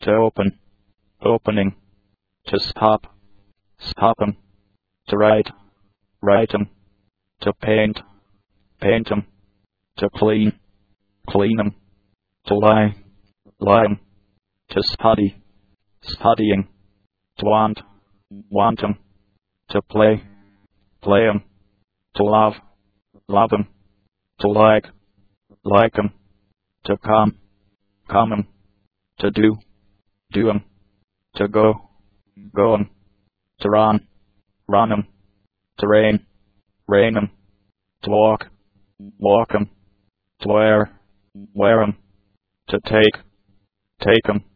to open, opening, to stop, stopping, to write, writing, to paint, painting, to clean, cleaning, to lie, lying, to study, studying, to want, wanting, to play, playing, to love, loving, to like, liking, to come, coming, to do, doing, to go, going, to run, running, to rain, raining, to walk, walking, to wear, wearing, to take, taking,